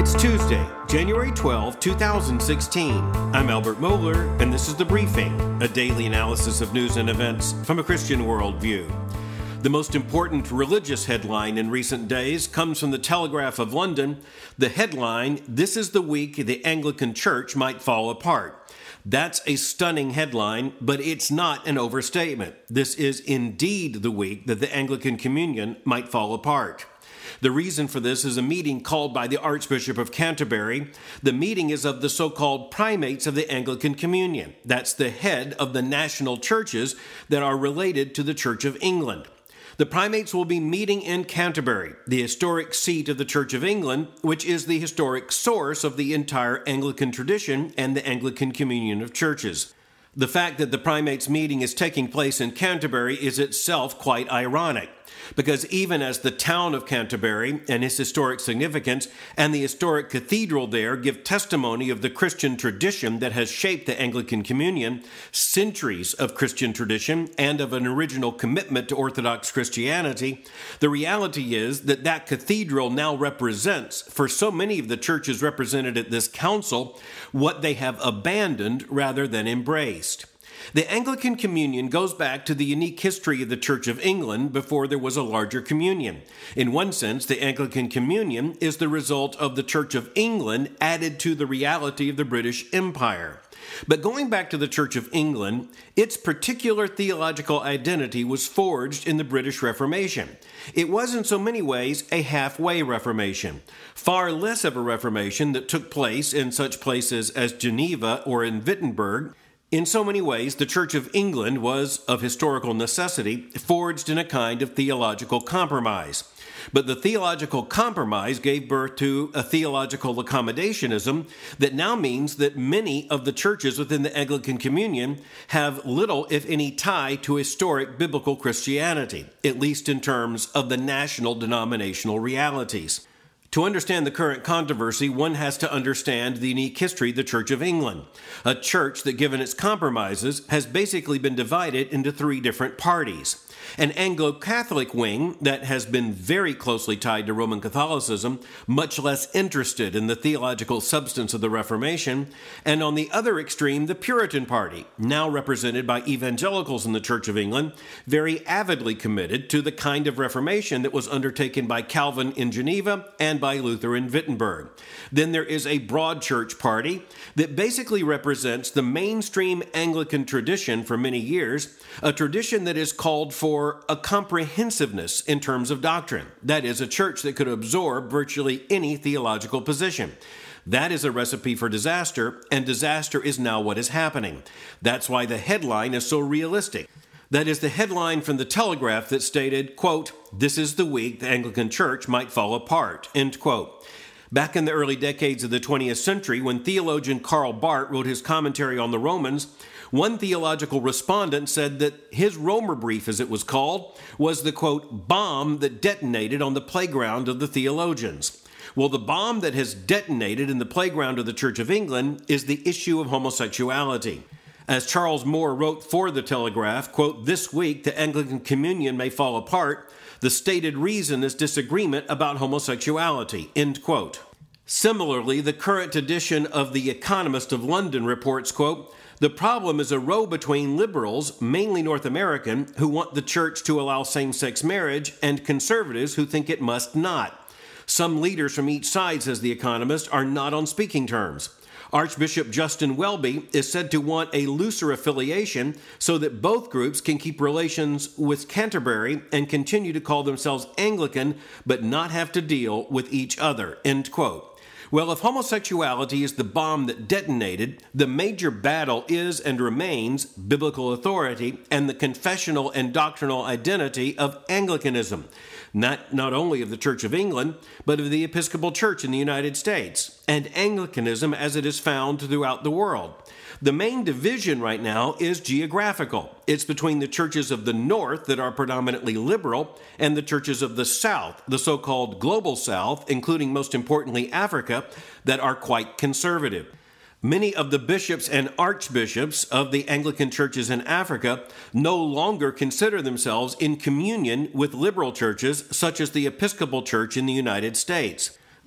It's Tuesday, January 12, 2016. I'm Albert Mohler, and this is The Briefing, a daily analysis of news and events from a Christian worldview. The most important religious headline in recent days comes from the Telegraph of London. The headline, "This is the week the Anglican Church might fall apart." That's a stunning headline, but it's not an overstatement. This is indeed the week that the Anglican Communion might fall apart. The reason for this is a meeting called by the Archbishop of Canterbury. The meeting is of the so-called primates of the Anglican Communion. That's the head of the national churches that are related to the Church of England. The primates will be meeting in Canterbury, the historic seat of the Church of England, which is the historic source of the entire Anglican tradition and the Anglican Communion of Churches. The fact that the primates meeting is taking place in Canterbury is itself quite ironic, because even as the town of Canterbury and its historic significance and the historic cathedral there give testimony of the Christian tradition that has shaped the Anglican Communion, centuries of Christian tradition and of an original commitment to Orthodox Christianity, the reality is that that cathedral now represents, for so many of the churches represented at this council, what they have abandoned rather than embraced. The Anglican Communion goes back to the unique history of the Church of England before there was a larger communion. In one sense, the Anglican Communion is the result of the Church of England added to the reality of the British Empire. But going back to the Church of England, its particular theological identity was forged in the British Reformation. It was in so many ways a halfway Reformation, far less of a Reformation that took place in such places as Geneva or in Wittenberg. In so many ways, the Church of England was, of historical necessity, forged in a kind of theological compromise. But the theological compromise gave birth to a theological accommodationism that now means that many of the churches within the Anglican Communion have little, if any, tie to historic biblical Christianity, at least in terms of the national denominational realities. To understand the current controversy, one has to understand the unique history of the Church of England, a church that, given its compromises, has basically been divided into three different parties. An Anglo-Catholic wing that has been very closely tied to Roman Catholicism, much less interested in the theological substance of the Reformation, and on the other extreme, the Puritan party, now represented by evangelicals in the Church of England, very avidly committed to the kind of Reformation that was undertaken by Calvin in Geneva and by Luther in Wittenberg. Then there is a broad church party that basically represents the mainstream Anglican tradition for many years, a tradition that is called for a comprehensiveness in terms of doctrine. That is, a church that could absorb virtually any theological position. That is a recipe for disaster, and disaster is now what is happening. That's why the headline is so realistic. That is the headline from the Telegraph that stated, quote, "This is the week the Anglican Church might fall apart," end quote. Back in the early decades of the 20th century, when theologian Karl Barth wrote his commentary on the Romans, one theological respondent said that his Romer brief, as it was called, was the, quote, "bomb that detonated on the playground of the theologians." Well, the bomb that has detonated in the playground of the Church of England is the issue of homosexuality. As Charles Moore wrote for the Telegraph, quote, "This week the Anglican Communion may fall apart. The stated reason is disagreement about homosexuality," end quote. Similarly, the current edition of The Economist of London reports, quote, "The problem is a row between liberals, mainly North American, who want the church to allow same-sex marriage, and conservatives who think it must not. Some leaders from each side," says The Economist, "are not on speaking terms. Archbishop Justin Welby is said to want a looser affiliation so that both groups can keep relations with Canterbury and continue to call themselves Anglican, but not have to deal with each other," end quote. Well, if homosexuality is the bomb that detonated, the major battle is and remains biblical authority and the confessional and doctrinal identity of Anglicanism, not only of the Church of England, but of the Episcopal Church in the United States, and Anglicanism as it is found throughout the world. The main division right now is geographical. It's between the churches of the North that are predominantly liberal and the churches of the South, the so-called global South, including most importantly Africa, that are quite conservative. Many of the bishops and archbishops of the Anglican churches in Africa no longer consider themselves in communion with liberal churches such as the Episcopal Church in the United States.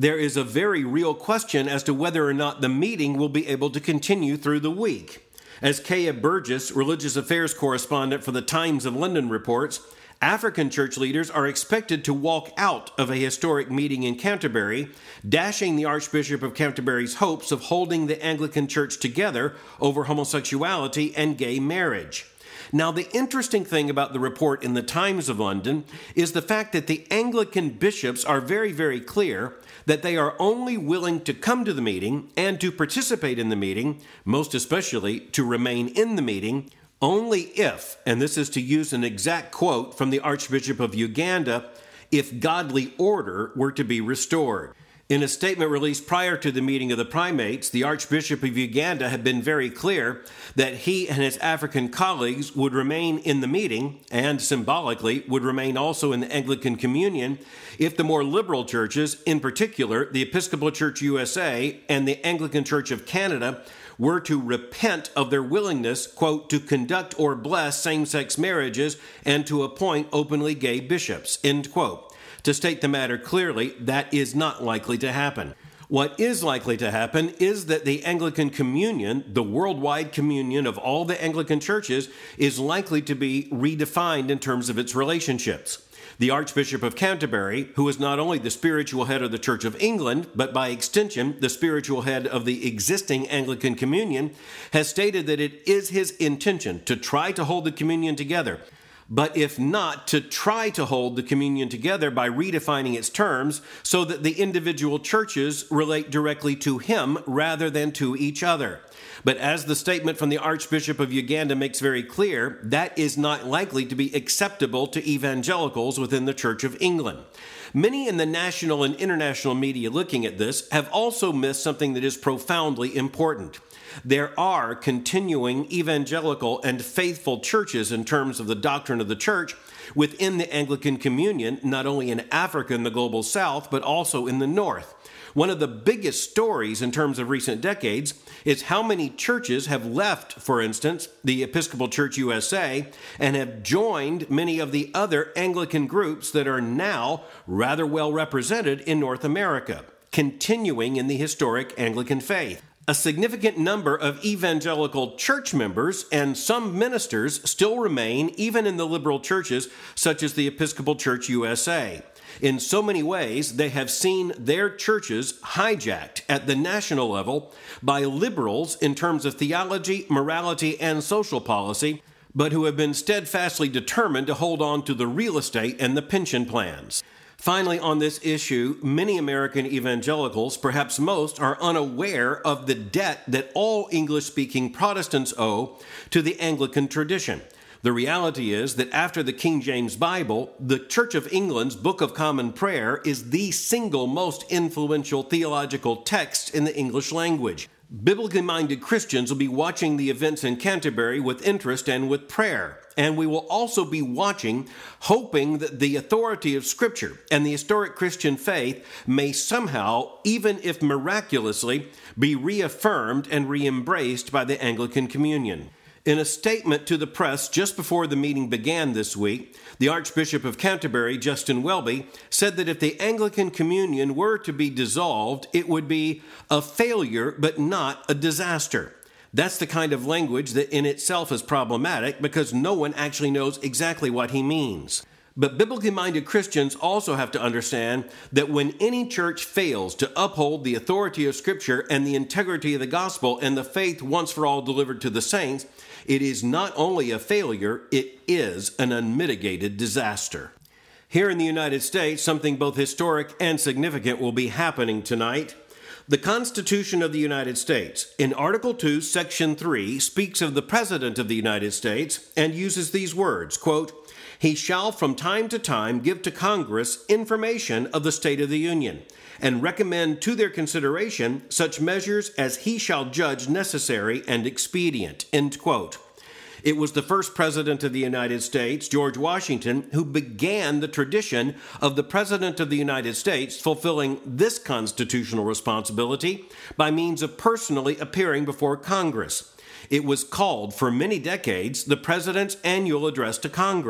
there is a very real question as to whether or not the meeting will be able to continue through the week. As Kaya Burgess, religious affairs correspondent for the Times of London, reports, African church leaders are expected to walk out of a historic meeting in Canterbury, dashing the Archbishop of Canterbury's hopes of holding the Anglican Church together over homosexuality and gay marriage. Now, the interesting thing about the report in the Times of London is the fact that the Anglican bishops are very, very clear that they are only willing to come to the meeting and to participate in the meeting, most especially to remain in the meeting, only if, and this is to use an exact quote from the Archbishop of Uganda, if godly order were to be restored. In a statement released prior to the meeting of the primates, the Archbishop of Uganda had been very clear that he and his African colleagues would remain in the meeting, and symbolically would remain also in the Anglican Communion, if the more liberal churches, in particular the Episcopal Church USA and the Anglican Church of Canada, were to repent of their willingness, quote, to conduct or bless same-sex marriages and to appoint openly gay bishops, end quote. To state the matter clearly, that is not likely to happen. What is likely to happen is that the Anglican Communion, the worldwide communion of all the Anglican churches, is likely to be redefined in terms of its relationships. The Archbishop of Canterbury, who is not only the spiritual head of the Church of England, but by extension the spiritual head of the existing Anglican Communion, has stated that it is his intention to try to hold the communion together, but if not, to try to hold the communion together by redefining its terms so that the individual churches relate directly to him rather than to each other. But as the statement from the Archbishop of Uganda makes very clear, that is not likely to be acceptable to evangelicals within the Church of England. Many in the national and international media looking at this have also missed something that is profoundly important. There are continuing evangelical and faithful churches in terms of the doctrine of the church within the Anglican Communion, not only in Africa and the global south, but also in the north. One of the biggest stories in terms of recent decades is how many churches have left, for instance, the Episcopal Church USA and have joined many of the other Anglican groups that are now rather well represented in North America, continuing in the historic Anglican faith. A significant number of evangelical church members and some ministers still remain even in the liberal churches such as the Episcopal Church USA. In so many ways, they have seen their churches hijacked at the national level by liberals in terms of theology, morality, and social policy, but who have been steadfastly determined to hold on to the real estate and the pension plans. Finally, on this issue, many American evangelicals, perhaps most, are unaware of the debt that all English-speaking Protestants owe to the Anglican tradition. The reality is that after the King James Bible, the Church of England's Book of Common Prayer is the single most influential theological text in the English language. Biblically minded Christians will be watching the events in Canterbury with interest and with prayer. And we will also be watching, hoping that the authority of Scripture and the historic Christian faith may somehow, even if miraculously, be reaffirmed and re-embraced by the Anglican Communion. In a statement to the press just before the meeting began this week, the Archbishop of Canterbury, Justin Welby, said that if the Anglican Communion were to be dissolved, it would be a failure but not a disaster. That's the kind of language that in itself is problematic because no one actually knows exactly what he means. But biblically minded Christians also have to understand that when any church fails to uphold the authority of Scripture and the integrity of the gospel and the faith once for all delivered to the saints, it is not only a failure, it is an unmitigated disaster. Here in the United States, something both historic and significant will be happening tonight. The Constitution of the United States, in Article 2, Section 3, speaks of the President of the United States and uses these words, quote, "He shall from time to time give to Congress information of the state of the Union, and recommend to their consideration such measures as he shall judge necessary and expedient," end quote. It was the first President of the United States, George Washington, who began the tradition of the President of the United States fulfilling this constitutional responsibility by means of personally appearing before Congress. It was called, for many decades, the President's Annual Address to Congress.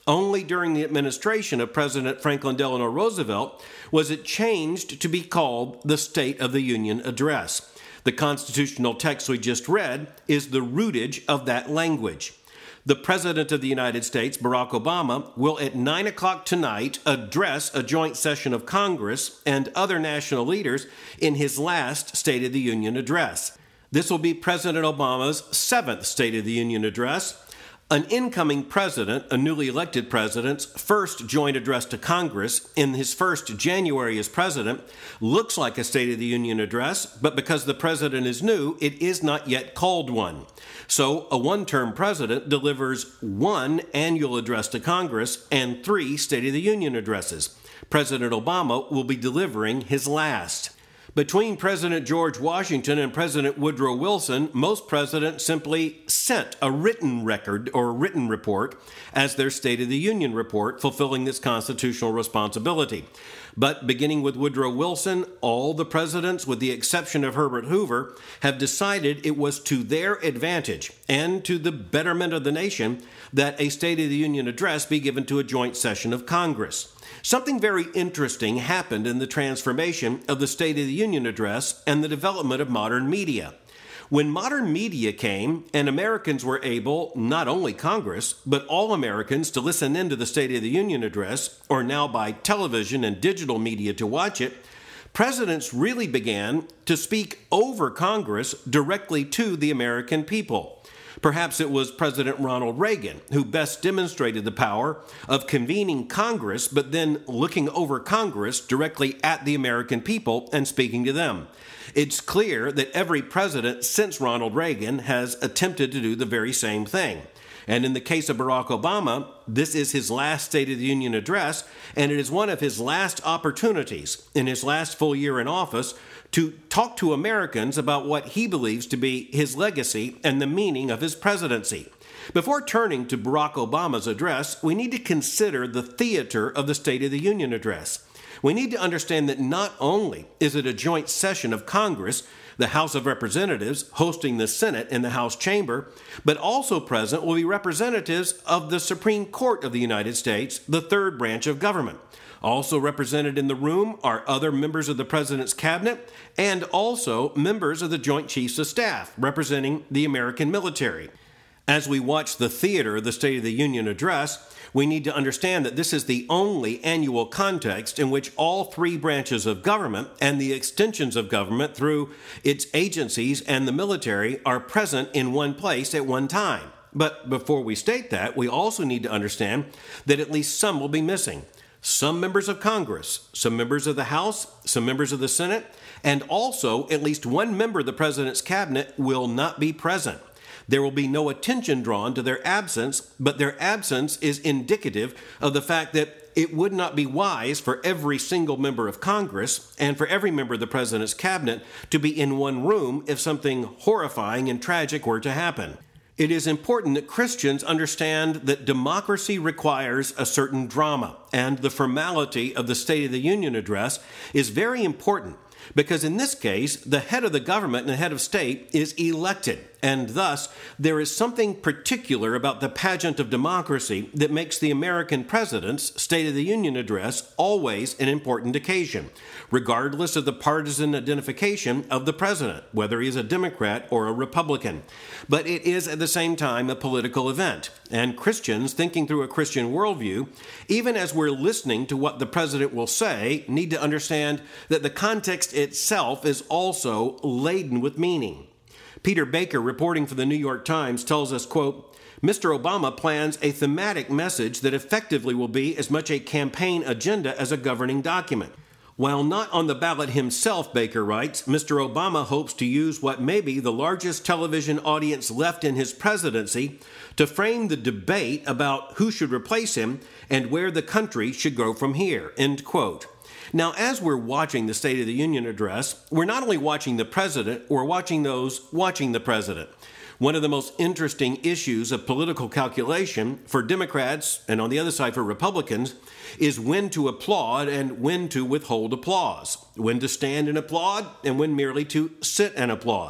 Only during the administration of President Franklin Delano Roosevelt was it changed to be called the State of the Union Address. The constitutional text we just read is the rootage of that language. The President of the United States, Barack Obama, will at 9 o'clock tonight address a joint session of Congress and other national leaders in his last State of the Union address. This will be President Obama's 7th State of the Union address. An incoming president, a newly elected president's first joint address to Congress in his first January as president looks like a State of the Union address, but because the president is new, it is not yet called one. So a one-term president delivers one annual address to Congress and 3 State of the Union addresses. President Obama will be delivering his last. Between President George Washington and President Woodrow Wilson, most presidents simply sent a written record or written report as their State of the Union report, fulfilling this constitutional responsibility. But beginning with Woodrow Wilson, all the presidents, with the exception of Herbert Hoover, have decided it was to their advantage and to the betterment of the nation that a State of the Union address be given to a joint session of Congress. Something very interesting happened in the transformation of the State of the Union address and the development of modern media. When modern media came and Americans were able, not only Congress, but all Americans to listen into the State of the Union address, or now by television and digital media to watch it, presidents really began to speak over Congress directly to the American people. Perhaps it was President Ronald Reagan who best demonstrated the power of convening Congress, but then looking over Congress directly at the American people and speaking to them. It's clear that every president since Ronald Reagan has attempted to do the very same thing. And in the case of Barack Obama, this is his last State of the Union address, and it is one of his last opportunities in his last full year in office to talk to Americans about what he believes to be his legacy and the meaning of his presidency. Before turning to Barack Obama's address, we need to consider the theater of the State of the Union address. We need to understand that not only is it a joint session of Congress, the House of Representatives hosting the Senate in the House chamber, but also present will be representatives of the Supreme Court of the United States, the third branch of government. Also represented in the room are other members of the President's cabinet and also members of the Joint Chiefs of Staff representing the American military. As we watch the theater of the State of the Union address, we need to understand that this is the only annual context in which all 3 branches of government and the extensions of government through its agencies and the military are present in one place at one time. But before we state that, we also need to understand that at least some will be missing. Some members of Congress, some members of the House, some members of the Senate, and also at least one member of the President's cabinet will not be present. There will be no attention drawn to their absence, but their absence is indicative of the fact that it would not be wise for every single member of Congress and for every member of the President's cabinet to be in one room if something horrifying and tragic were to happen. It is important that Christians understand that democracy requires a certain drama, and the formality of the State of the Union address is very important because in this case, the head of the government and the head of state is elected, and thus there is something particular about the pageant of democracy that makes the American president's State of the Union address always an important occasion, regardless of the partisan identification of the president, whether he is a Democrat or a Republican. But it is at the same time a political event, and Christians thinking through a Christian worldview, even as we're listening to what the president will say, need to understand that the context itself is also laden with meaning. Peter Baker, reporting for the New York Times, tells us, quote, Mr. Obama plans a thematic message that effectively will be as much a campaign agenda as a governing document. While not on the ballot himself, Baker writes, Mr. Obama hopes to use what may be the largest television audience left in his presidency to frame the debate about who should replace him and where the country should go from here, end quote. Now, as we're watching the State of the Union address, we're not only watching the president, we're watching those watching the president. One of the most interesting issues of political calculation for Democrats, and on the other side for Republicans, is when to applaud and when to withhold applause, when to stand and applaud and when merely to sit and applaud.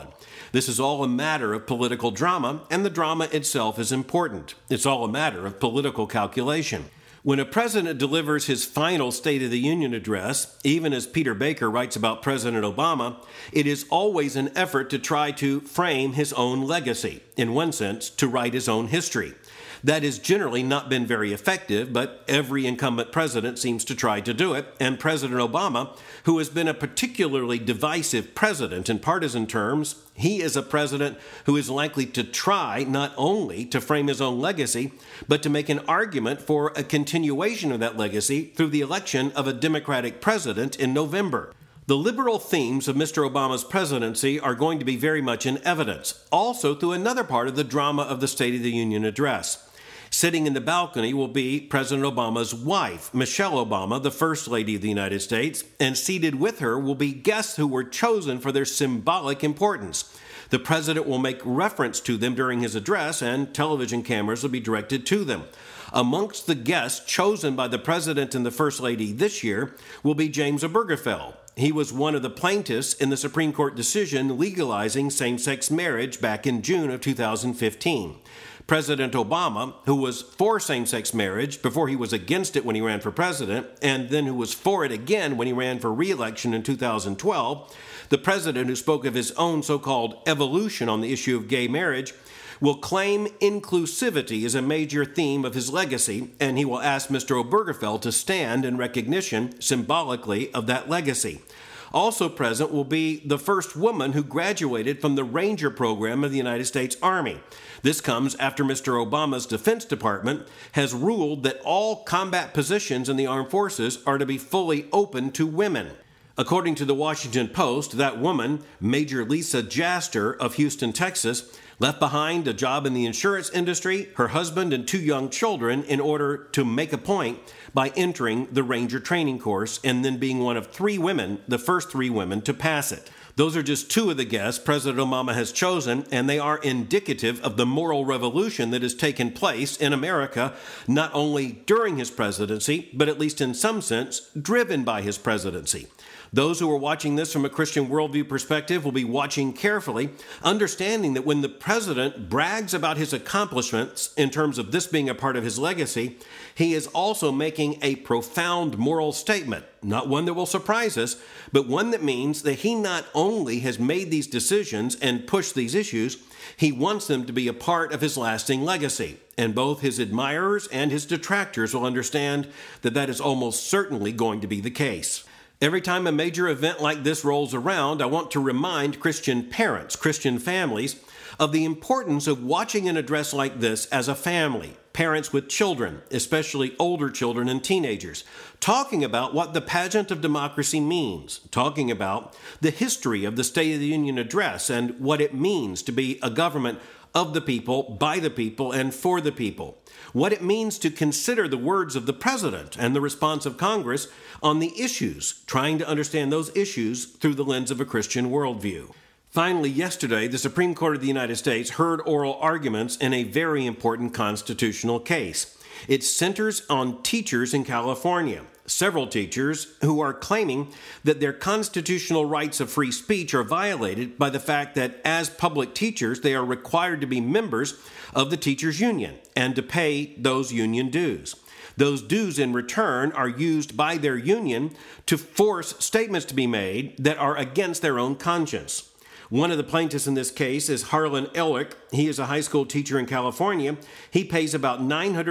This is all a matter of political drama, and the drama itself is important. It's all a matter of political calculation. When a president delivers his final State of the Union address, even as Peter Baker writes about President Obama, it is always an effort to try to frame his own legacy, in one sense, to write his own history. That has generally not been very effective, but every incumbent president seems to try to do it, and President Obama, who has been a particularly divisive president in partisan terms, he is a president who is likely to try not only to frame his own legacy, but to make an argument for a continuation of that legacy through the election of a Democratic president in November. The liberal themes of Mr. Obama's presidency are going to be very much in evidence, also through another part of the drama of the State of the Union address. Sitting in the balcony will be President Obama's wife, Michelle Obama, the First Lady of the United States, and seated with her will be guests who were chosen for their symbolic importance. The president will make reference to them during his address, and television cameras will be directed to them. Amongst the guests chosen by the president and the First Lady this year will be James Obergefell. He was one of the plaintiffs in the Supreme Court decision legalizing same-sex marriage back in June of 2015. President Obama, who was for same-sex marriage before he was against it when he ran for president, and then who was for it again when he ran for re-election in 2012, the president who spoke of his own so-called evolution on the issue of gay marriage, will claim inclusivity as a major theme of his legacy, and he will ask Mr. Obergefell to stand in recognition, symbolically, of that legacy. Also present will be the first woman who graduated from the Ranger program of the United States Army. This comes after Mr. Obama's Defense Department has ruled that all combat positions in the armed forces are to be fully open to women. According to the Washington Post, that woman, Major Lisa Jaster of Houston, Texas, left behind a job in the insurance industry, her husband, and 2 young children in order to make a point by entering the Ranger training course and then being one of 3 women, the first 3 women to pass it. Those are just 2 of the guests President Obama has chosen, and they are indicative of the moral revolution that has taken place in America, not only during his presidency, but at least in some sense, driven by his presidency. Those who are watching this from a Christian worldview perspective will be watching carefully, understanding that when the president brags about his accomplishments in terms of this being a part of his legacy, he is also making a profound moral statement, not one that will surprise us, but one that means that he not only has made these decisions and pushed these issues, he wants them to be a part of his lasting legacy. And both his admirers and his detractors will understand that that is almost certainly going to be the case. Every time a major event like this rolls around, I want to remind Christian parents, Christian families, of the importance of watching an address like this as a family, parents with children, especially older children and teenagers, talking about what the pageant of democracy means, talking about the history of the State of the Union address and what it means to be a government of the people, by the people, and for the people. What it means to consider the words of the president and the response of Congress on the issues, trying to understand those issues through the lens of a Christian worldview. Finally, yesterday, the Supreme Court of the United States heard oral arguments in a very important constitutional case. It centers on teachers in California. Several teachers who are claiming that their constitutional rights of free speech are violated by the fact that as public teachers, they are required to be members of the teachers' union and to pay those union dues. Those dues in return are used by their union to force statements to be made that are against their own conscience. One of the plaintiffs in this case is Harlan Ellick. He is a high school teacher in California. He pays about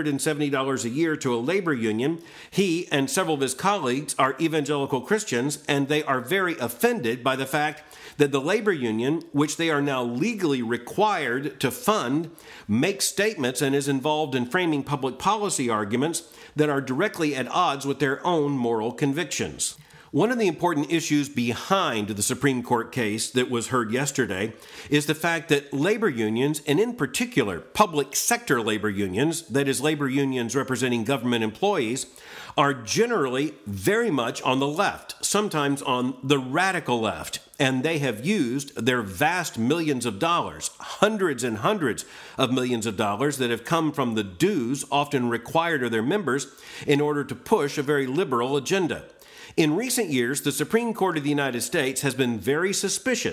$970 a year to a labor union. He and several of his colleagues are evangelical Christians, and they are very offended by the fact that the labor union, which they are now legally required to fund, makes statements and is involved in framing public policy arguments that are directly at odds with their own moral convictions. One of the important issues behind the Supreme Court case that was heard yesterday is the fact that labor unions, and in particular public sector labor unions, that is, labor unions representing government employees, are generally very much on the left, sometimes on the radical left, and they have used their vast millions of dollars, hundreds and hundreds of millions of dollars that have come from the dues often required of their members in order to push a very liberal agenda. In recent years, the Supreme Court of the United States has been very suspicious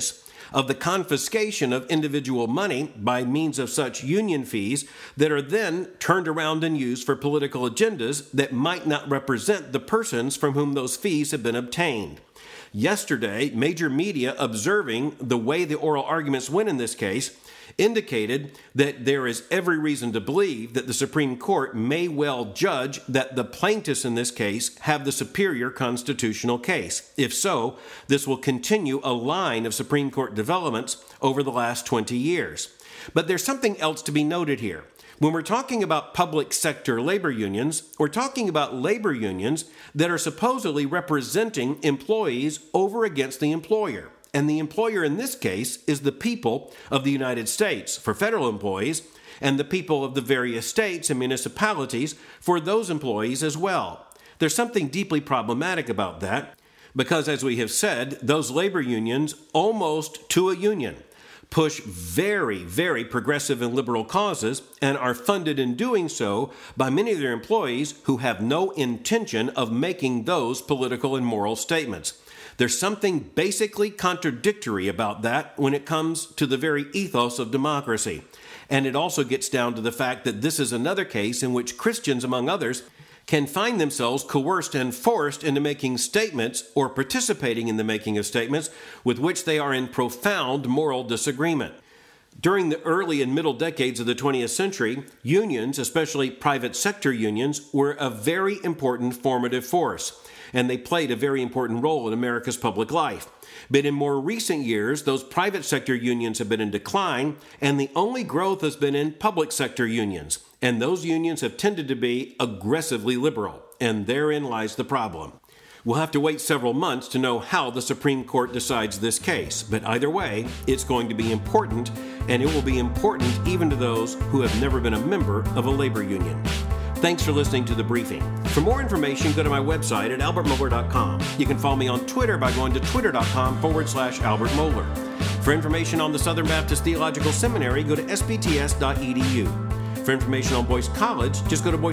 of the confiscation of individual money by means of such union fees that are then turned around and used for political agendas that might not represent the persons from whom those fees have been obtained. Yesterday, major media observing the way the oral arguments went in this case indicated that there is every reason to believe that the Supreme Court may well judge that the plaintiffs in this case have the superior constitutional case. If so, this will continue a line of Supreme Court developments over the last 20 years. But there's something else to be noted here. When we're talking about public sector labor unions, we're talking about labor unions that are supposedly representing employees over against the employer. And the employer in this case is the people of the United States for federal employees, and the people of the various states and municipalities for those employees as well. There's something deeply problematic about that, because as we have said, those labor unions, almost to a union, push very, very progressive and liberal causes and are funded in doing so by many of their employees who have no intention of making those political and moral statements. There's something basically contradictory about that when it comes to the very ethos of democracy. And it also gets down to the fact that this is another case in which Christians, among others, can find themselves coerced and forced into making statements or participating in the making of statements with which they are in profound moral disagreement. During the early and middle decades of the 20th century, unions, especially private sector unions, were a very important formative force, and they played a very important role in America's public life. But in more recent years, those private sector unions have been in decline, and the only growth has been in public sector unions. And those unions have tended to be aggressively liberal, and therein lies the problem. We'll have to wait several months to know how the Supreme Court decides this case, but either way, it's going to be important, and it will be important even to those who have never been a member of a labor union. Thanks for listening to The Briefing. For more information, go to my website at albertmohler.com. You can follow me on Twitter by going to twitter.com/Albert Mohler. For information on the Southern Baptist Theological Seminary, go to sbts.edu. For information on Boyce College, just go to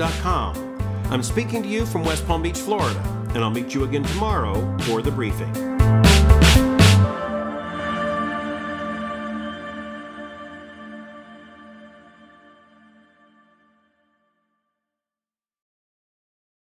boycecollege.com. I'm speaking to you from West Palm Beach, Florida, and I'll meet you again tomorrow for The Briefing.